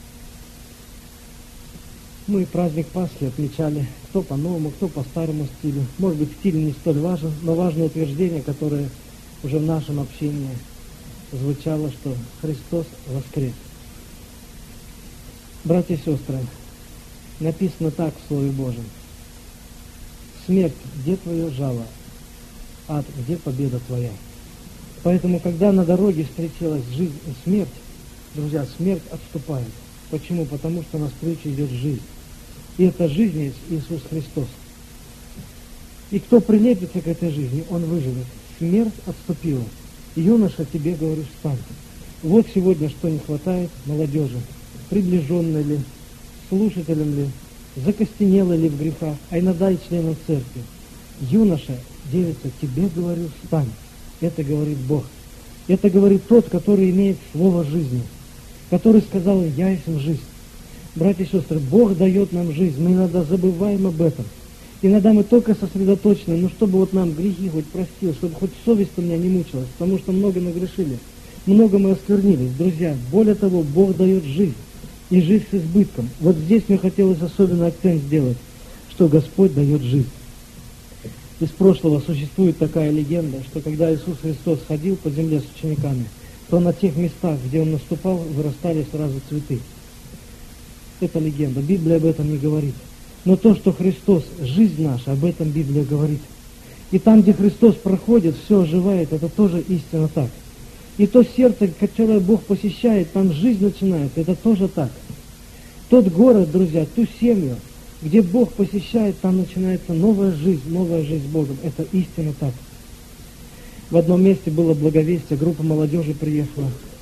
Мы праздник Пасхи отмечали кто по-новому, кто по старому стилю. Может быть, стиль не столь важен, но важно утверждение, которое уже в нашем общении звучало, что Христос воскрес. Братья и сестры, написано так в Слове Божьем: «Смерть, где твое жало? Ад, где победа твоя?» Поэтому, когда на дороге встретилась жизнь и смерть, друзья, смерть отступает. Почему? Потому что навстречу идет жизнь. И эта жизнь есть Иисус Христос. И кто прилепится к этой жизни, он выживет. Смерть отступила. Юноша, тебе говорю, встань. Вот сегодня что не хватает молодежи. Приближенной ли, слушателям ли, закостенело ли в грехах, а иногда и членам церкви. Юноша, девица, тебе говорю, встань. Это говорит Бог. Это говорит тот, который имеет слово жизни, который сказал: «Я есть жизнь». Братья и сестры, Бог дает нам жизнь, мы иногда забываем об этом. Иногда мы только сосредоточены, ну чтобы вот нам грехи хоть простил, чтобы хоть совесть у меня не мучилась, потому что много нагрешили, много мы осквернились. Друзья, более того, Бог дает жизнь, и жизнь с избытком. Вот здесь мне хотелось особенно акцент сделать, что Господь дает жизнь. Из прошлого существует такая легенда, что когда Иисус Христос ходил по земле с учениками, то на тех местах, где Он наступал, вырастали сразу цветы. Это легенда, Библия об этом не говорит. Но то, что Христос, жизнь наша, об этом Библия говорит. И там, где Христос проходит, все оживает, это тоже истинно так. И то сердце, которое Бог посещает, там жизнь начинается, это тоже так. Тот город, друзья, ту семью, где Бог посещает, там начинается новая жизнь, новая жизнь с Богом. Это истинно так. В одном месте было благовестие, группа молодежи приехала.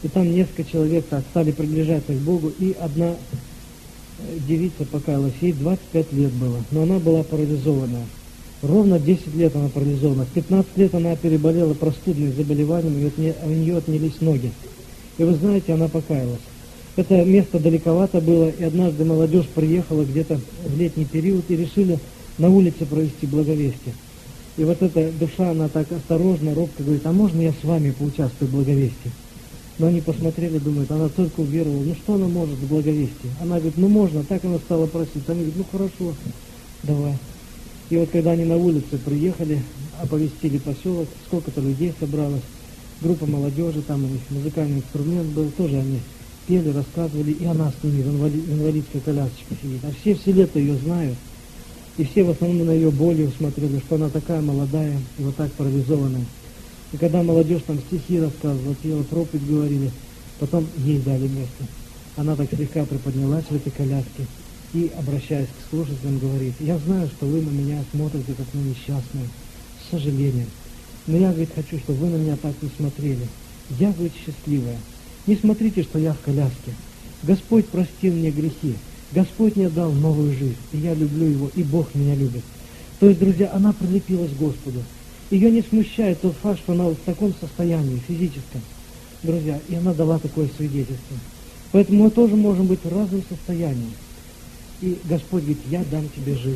И там несколько человек так стали приближаться к Богу, и одна девица покаялась, ей двадцать пять лет было, но она была парализованная. Ровно десять лет она парализована. В пятнадцать лет она переболела простудным заболеванием, и от нее, у нее отнялись ноги. И вы знаете, она покаялась. Это место далековато было, и однажды молодежь приехала где-то в летний период и решили на улице провести благовестие. И вот эта душа, она так осторожно, робко говорит: а можно я с вами поучаствую в благовестии? Но они посмотрели, думают, она только уверовала, ну что она может в благовестии? Она говорит, ну можно, так она стала просить. Они говорят, ну хорошо, давай. И вот когда они на улице приехали, оповестили поселок, сколько-то людей собралось, группа молодежи, там у них музыкальный инструмент был, тоже они пели, рассказывали, и она с ними в, инвали... в инвалидской колясочке сидит. А все все лето ее знают, и все в основном на ее боли усмотрели, что она такая молодая и вот так парализованная. И когда молодежь там стихи рассказывала, пела, проповедь говорили, потом ей дали место. Она так слегка приподнялась в этой коляске и, обращаясь к слушателям, говорит: я знаю, что вы на меня смотрите как на несчастную, с сожалением. Но я, говорит, хочу, чтобы вы на меня так не смотрели. Я, говорит, счастливая. Не смотрите, что я в коляске. Господь простил мне грехи. Господь мне дал новую жизнь. И я люблю Его, и Бог меня любит. То есть, друзья, она прилепилась к Господу. Ее не смущает тот факт, что она в таком состоянии физическом, друзья, и она дала такое свидетельство. Поэтому мы тоже можем быть в разном состоянии. И Господь говорит: я дам тебе жизнь.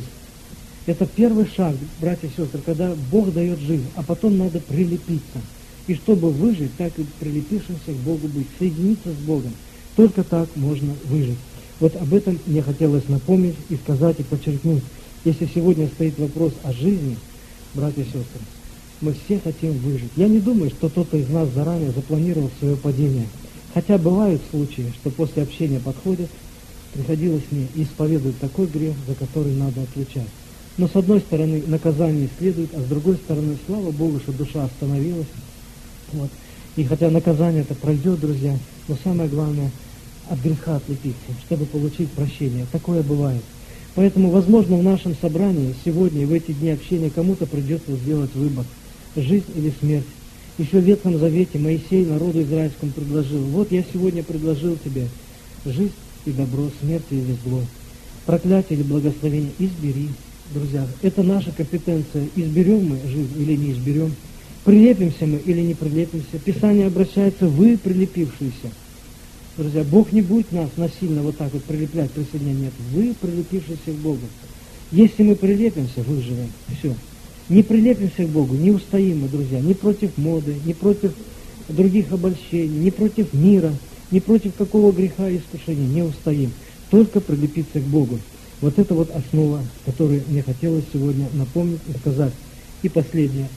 Это первый шаг, братья и сестры, когда Бог дает жизнь, а потом надо прилепиться. И чтобы выжить, так и прилепившимся к Богу быть, соединиться с Богом. Только так можно выжить. Вот об этом мне хотелось напомнить и сказать, и подчеркнуть. Если сегодня стоит вопрос о жизни, братья и сестры, мы все хотим выжить. Я не думаю, что кто-то из нас заранее запланировал свое падение. Хотя бывают случаи, что после общения подходят, приходилось мне и исповедуют такой грех, за который надо отлучать. Но с одной стороны наказание следует, а с другой стороны, слава Богу, что душа остановилась. Вот. И хотя наказание это пройдет, друзья, но самое главное от греха отлепиться, чтобы получить прощение. Такое бывает. Поэтому, возможно, в нашем собрании сегодня, в эти дни общения, кому-то придется сделать выбор. Жизнь или смерть. Еще в Ветхом Завете Моисей народу израильскому предложил: вот я сегодня предложил тебе жизнь и добро, смерть или зло, проклятие или благословение. Избери, друзья. Это наша компетенция. Изберем мы жизнь или не изберем. Прилепимся мы или не прилепимся. Писание обращается: вы прилепившиеся. Друзья, Бог не будет нас насильно вот так вот прилеплять, присоединять. Нет, вы прилепившиеся к Богу. Если мы прилепимся, выживем. Все. Не прилепимся к Богу, не устоим мы, друзья, ни против моды, ни против других обольщений, ни против мира, ни против какого греха и искушения, не устоим. Только прилепиться к Богу. Вот это вот основа, которую мне хотелось сегодня напомнить и сказать. И последнее.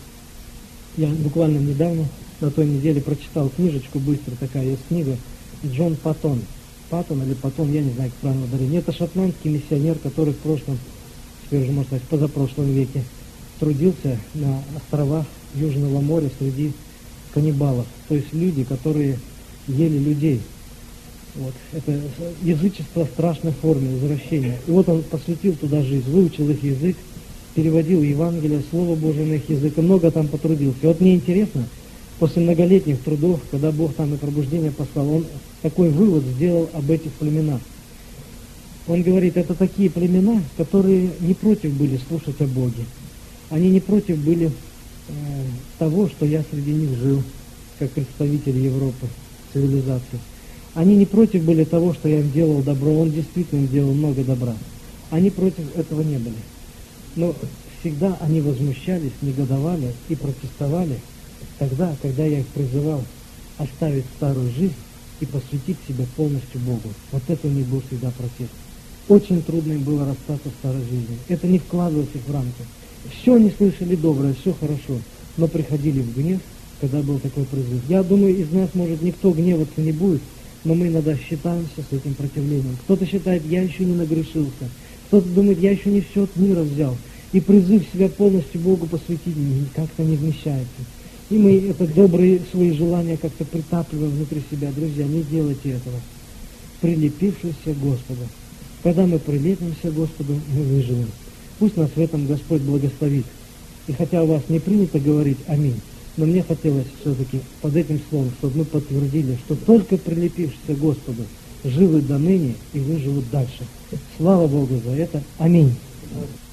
Я буквально недавно, на той неделе, прочитал книжечку, быстро такая есть книга, Джон Паттон. Паттон или Паттон, я не знаю, как правильно ударение. Это шотландский миссионер, который в прошлом, теперь уже можно сказать, в позапрошлом веке, трудился на островах Южного моря среди каннибалов. То есть люди, которые ели людей. Вот. Это язычество в страшной форме, извращения. И вот он посвятил туда жизнь, выучил их язык, переводил Евангелие, Слово Божие на их язык, и много там потрудился. И вот мне интересно, после многолетних трудов, когда Бог там и пробуждение послал, он такой вывод сделал об этих племенах. Он говорит, это такие племена, которые не против были слушать о Боге. Они не против были э, того, что я среди них жил, как представитель Европы, цивилизации. Они не против были того, что я им делал добро. Он действительно им делал много добра. Они против этого не были. Но всегда они возмущались, негодовали и протестовали тогда, когда я их призывал оставить старую жизнь и посвятить себя полностью Богу. Вот это у них был всегда протест. Очень трудно им было расстаться с старой жизнью. Это не вкладывалось их в рамки. Все они слышали доброе, все хорошо, но приходили в гнев, когда был такой призыв. Я думаю, из нас, может, никто гневаться не будет, но мы иногда считаемся с этим противлением. Кто-то считает, я еще не нагрешился. Кто-то думает, я еще не все от мира взял. И призыв себя полностью Богу посвятить как-то не вмещается. И мы это добрые свои желания как-то притапливаем внутри себя. Друзья, не делайте этого. Прилепившись к Господу. Когда мы прилепимся к Господу, мы выживем. Пусть нас в этом Господь благословит. И хотя у вас не принято говорить «Аминь», Но мне хотелось все-таки под этим словом, чтобы мы подтвердили, что только прилепившись к Господу, живы до ныне и выживут дальше. Слава Богу за это. Аминь.